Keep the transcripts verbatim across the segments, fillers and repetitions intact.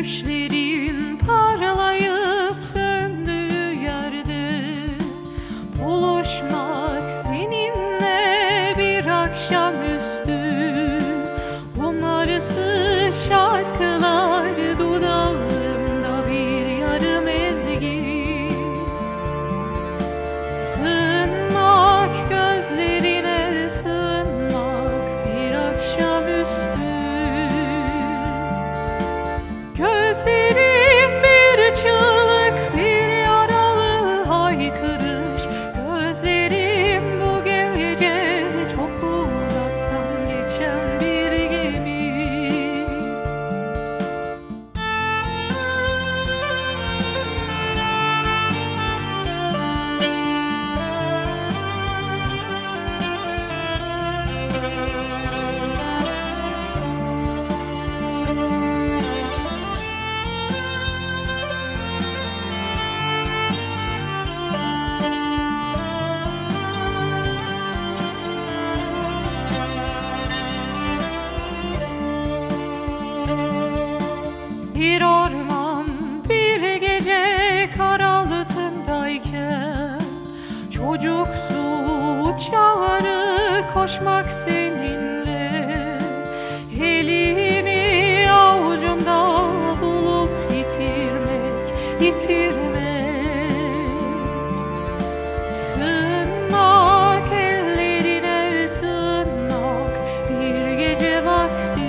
Düşlerin parlayıp söndüğü yerde buluşmak seninle bir akşamüstü. Umarsız şarkılar dudağımda bir yarım ezgi. Sığınmak gözlerine, sığınmak bir akşamüstü. Gözlerin bir çığlık, bir yaralı haykırış. Gözlerin bu gece çok uzaktan geçen bir gemi. Bir orman bir gece karaltındayken çocuksu çağrı koşmak seninle. Elini avucumda bulup yitirmek, yitirmek. Sığınmak ellerine, sığınmak bir gece vakti.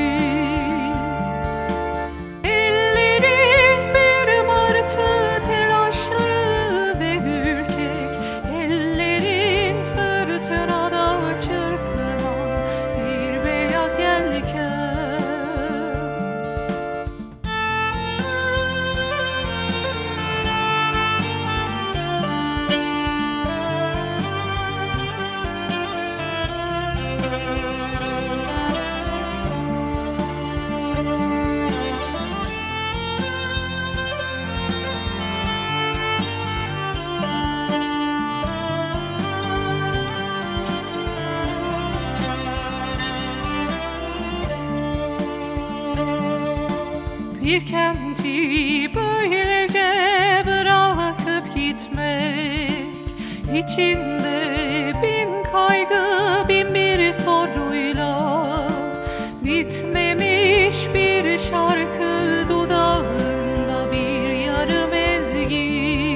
Bir kenti böylece bırakıp gitmek, içinde bin kaygı, bin bir soruyla. Bitmemiş bir şarkı dudağında, bir yarım ezgi.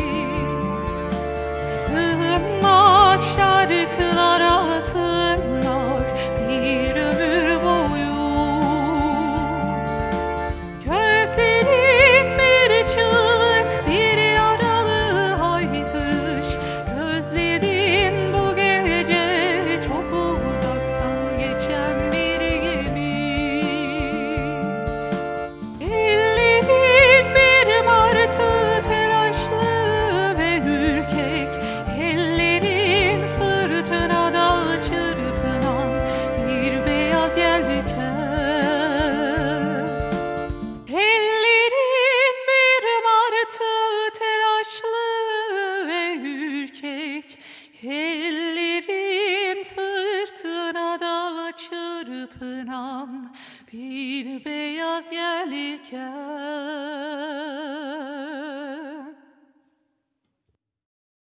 Sığınmak şarkılara, sığınmak bir ömür boyu. Gözlerin bir çığlık, bir yaralı haykırış. Gözlerin bu gece çok uzaktan geçen bir gemi. Ellerin bir martı, telaşlı ve ürkek. Ellerin fırtınada çırpınan bir beyaz yelken. Ellerin fırtınada çırpınan bir beyaz yelken.